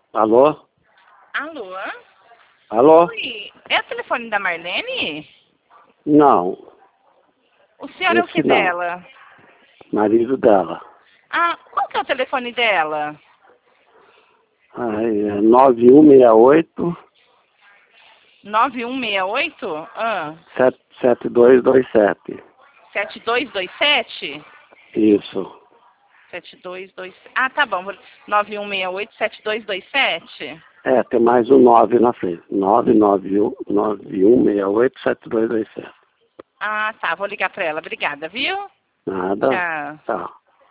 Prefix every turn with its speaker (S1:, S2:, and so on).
S1: Alô?
S2: Alô?
S1: Alô?
S2: Oi, é o telefone da Marlene?
S1: Não,
S2: O senhor é o que
S1: esse não.
S2: dela?
S1: Marido dela.
S2: Ah, qual que é o telefone dela?
S1: Ai, é 9168
S2: 9168?
S1: 7227.
S2: 7227?
S1: Isso.
S2: 7227. Ah, tá bom. 9168 7227?
S1: Tem mais um 9 na frente. 9168 7227.
S2: Ah, tá. Vou ligar pra ela. Obrigada, viu?
S1: Nada.
S2: Tchau.
S1: Tá.